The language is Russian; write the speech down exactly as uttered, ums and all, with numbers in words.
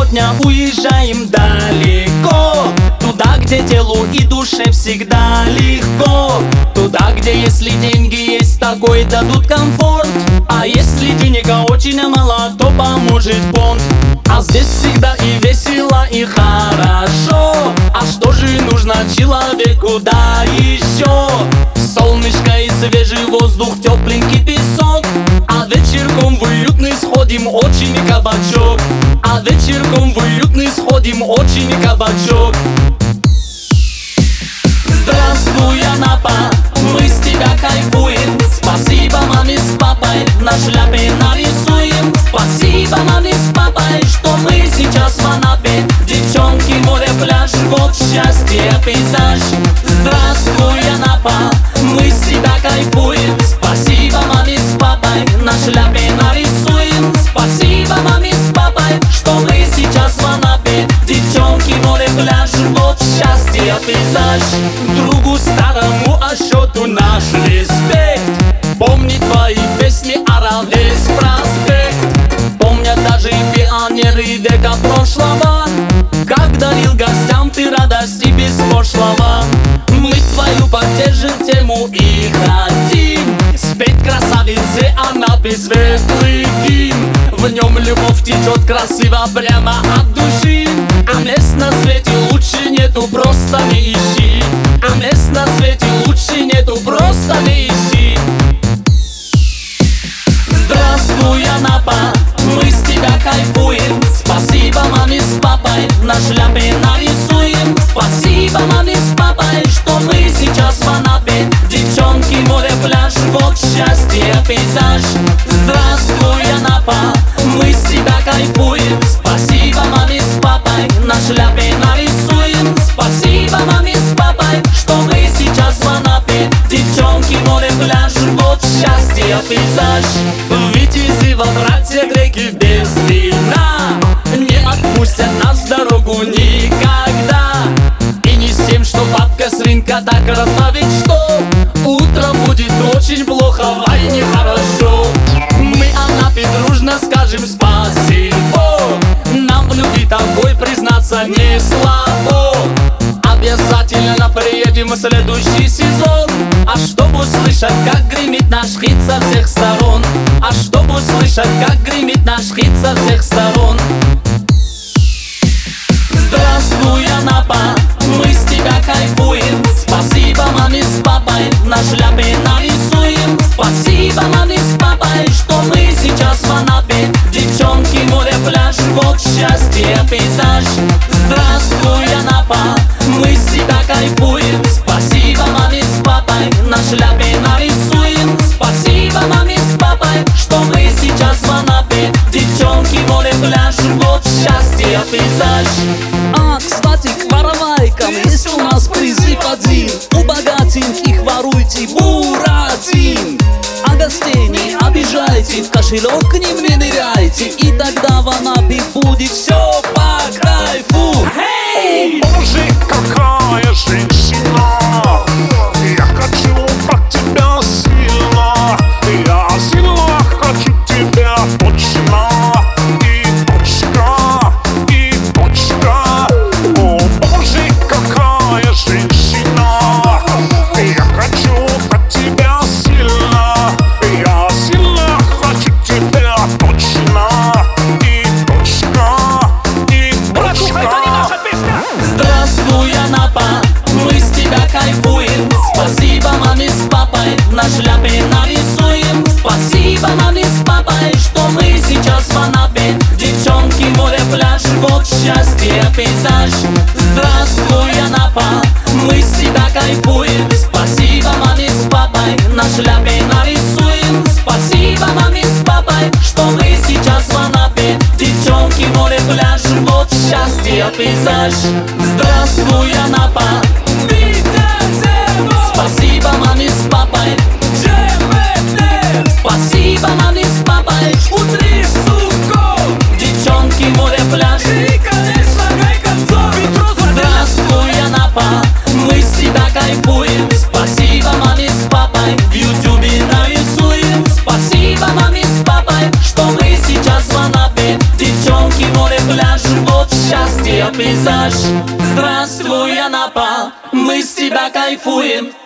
сегодня уезжаем далеко, туда, где телу и душе всегда легко, туда, где если деньги есть, такой дадут комфорт, а если денег очень мало, то поможет понт. А здесь всегда и весело, и хорошо. А что же нужно человеку, да еще? Солнышко и свежий воздух, тепленький песок. А вечерком в уютный сходим, очень кабачок. А вечерком в уютный сходим, очень кабачок. Здравствуй, Анапа, мы с тебя кайфуем. Спасибо маме с папой, на шляпе нарисуем. Спасибо маме с папой, что мы сейчас в Анапе. Девчонки, море, пляж, вот счастье, пейзаж. Здравствуй, Анапа, мы с тебя кайфуем. Спасибо маме с папой, на шляпе нарисуем. Спасибо маме с папой, что мы сейчас в Анапе. Девчонки, море, пляж, вот счастье, пейзаж. Другу старому о счету наш респект. Помнит твои песни, орал весь проспект. Помнят даже пионеры века прошлого, как дарил гостям ты радости без пошлого. Мы твою поддержим тему и хотим спеть красавице Анапе светлый гимн. В нем любовь течет красиво прямо от души. А мест на свете лучше нету, просто не ищи. А мест на свете лучше нету, просто не ищи. Здравствуй, Анапа, мы с тебя кайфуем. Спасибо маме с папой, на шляпе нарисуем. Спасибо маме с папой, что мы сейчас в Анапе. Девчонки, море, пляж, вот счастье, пейзаж. Здравствуй, Анапа, мы с тебя кайфуем. Спасибо маме с папой, на шляпе нарисуем. Спасибо маме с папой, что мы сейчас в Анапе. Девчонки, море, пляж, вот счастье, пейзаж. Витязи во братья греки без вина не отпустят нас в дорогу никогда. И не с тем, что бабка свинка так разбавит, что утром будет очень плохо, ай, нехорошо. Мы Анапе дружно скажем спасибо. Нам в любви такой признаться не слабо. Обязательно приедем в следующий сезон. А чтобы услышать, как гремит наш хит со всех сторон. А чтобы услышать, как гремит наш хит со всех сторон. Здравствуй, Анапа, мы с тебя кайфуем. Спасибо маме с папой, на шляпе нарисуем. Спасибо маме с папой, что мы сейчас в Анапе. Девчонки, море, пляж, вот счастье, пейзаж. Здравствуй, Анапа, мы с тебя кайфуем. Спасибо маме с папой, на шляпе нарисуем. Спасибо маме с папой, что мы сейчас в Анапе. Девчонки, море, пляж, вот счастье, пейзаж. А, кстати, к воровайкам есть у нас призыв один. У богатеньких воруйте буратин, а гостей не обижайте, в кошелек к ним не ныряйте. И тогда в Анапе будет все по кайфу. Hey! О, боже, какая женщина! Я хочу от тебя сильно. Я сильно хочу тебя точно. И точка, и точка. О, боже, какая женщина! Я хочу от тебя сильно. Я сильно хочу тебя точно. И точка, и точка. Здравствуй, Анапа, мы с тебя кайфуем. Спасибо маме с папой, на шляпе нарисуем. Спасибо маме с папой, что мы сейчас в Анапе. Девчонки, море, пляж, вот счастье, пейзаж. Здравствуй, Анапа, мы с тебя кайфуем. Спасибо маме с папой, на шляпе нарисуем. Спасибо маме с папой, что мы сейчас в Анапе. Девчонки, море, пляж, вот счастье, пейзаж. Здравствуй, Анапа, спасибо маме с папой. Спасибо маме с папой. Девчонки, море, пляж. Здравствуй, Анапа, мы с тебя кайфуем. Спасибо маме с папой, в ютубе нарисуем. Спасибо маме с папой, что мы сейчас в Анапе. Девчонки, море, пляж, вот пейзаж. Здравствуй, Анапа, мы с тебя кайфуем.